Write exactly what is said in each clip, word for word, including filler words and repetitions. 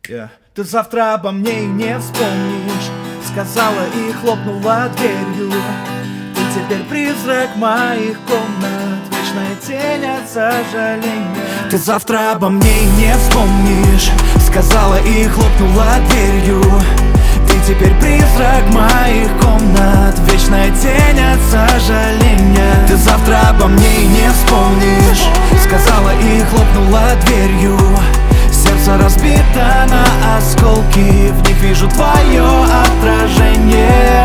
Yeah. Ты завтра обо мне и не вспомнишь, сказала и хлопнула дверью. Ты теперь призрак моих комнат, вечная тень от сожаления. Ты завтра обо мне и не вспомнишь, сказала и хлопнула дверью. Ты теперь призрак моих комнат, вечная тень от сожаления. Ты завтра обо мне и не вспомнишь, сказала и хлопнула дверью. Сердце разбито на осколки, в них вижу твое отражение.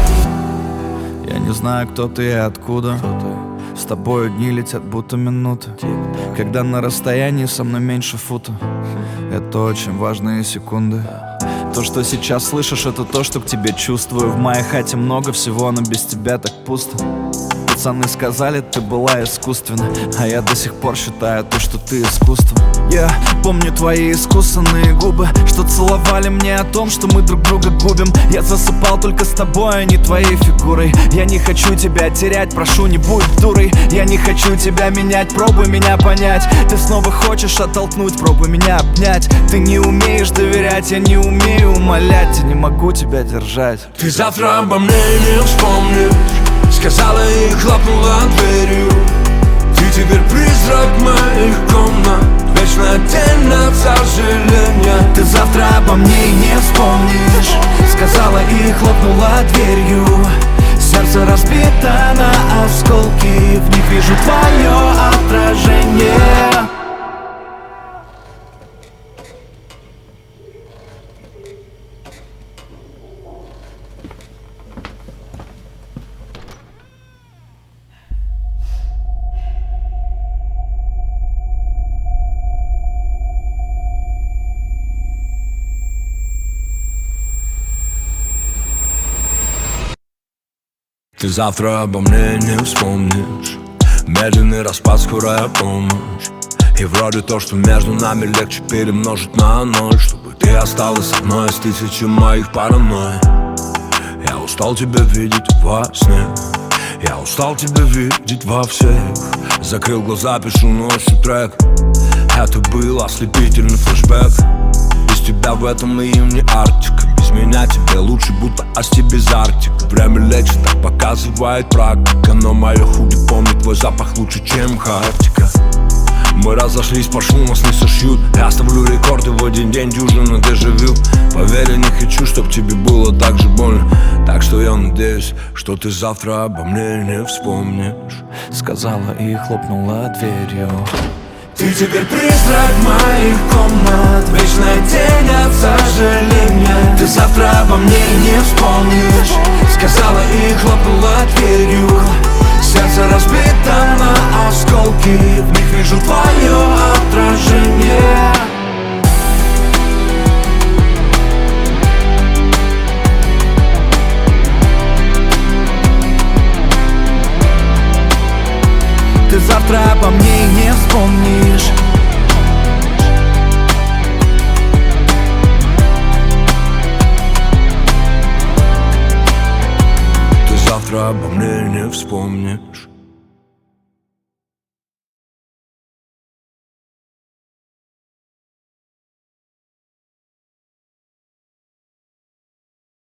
Я не знаю, кто ты и откуда. С тобою дни летят будто минуты, когда на расстоянии со мной меньше фута. Это очень важные секунды. То, что сейчас слышишь, это то, что к тебе чувствую. В моей хате много всего, но без тебя так пусто. Пацаны сказали, ты была искусственна, а я до сих пор считаю то, что ты искусство. Я помню твои искусанные губы, что целовали мне о том, что мы друг друга губим. Я засыпал только с тобой, а не твоей фигурой. Я не хочу тебя терять, прошу, не будь дурой. Я не хочу тебя менять, пробуй меня понять. Ты снова хочешь оттолкнуть, пробуй меня обнять. Ты не умеешь доверять, я не умею умолять. Я не могу тебя держать. Ты завтра обо мне не вспомнишь, сказала и хлопнула дверью. Ты теперь призрак моих комнат, вечная тень от сожаления. Ты завтра обо мне и не вспомнишь, сказала и хлопнула дверью. Сердце разбито на осколки, в них вижу твое отражение. Ты завтра обо мне не вспомнишь, медленный распад, скорая помощь. И вроде то, что между нами легче перемножить на ноль, чтобы ты осталась одной из тысячи моих паранойй. Я устал тебя видеть во сне, я устал тебя видеть во всех. Закрыл глаза, пишу ночью трек. Это был ослепительный флешбэк. Без тебя в этом и им не Арктика. Без меня тебе лучше, будто Асти без Арктик. Время лечит, так показывает практика. Но мое худи помнит твой запах лучше, чем Хартика. Мы разошлись по шуму, нас не сошьют. Я оставлю рекорды в один день, дюжина дежавю. Поверь, я не хочу, чтоб тебе было так же больно. Так что я надеюсь, что ты завтра обо мне не вспомнишь, сказала и хлопнула дверью. Ты теперь призрак моих комнат, вечная тень от сожаления. Ты завтра обо мне не вспомнишь, сказала и хлопнула дверью. Сердце разбито на осколки, в них вижу твое отражение. Ты завтра обо мне и не вспомнишь. Ты завтра обо мне не вспомнишь.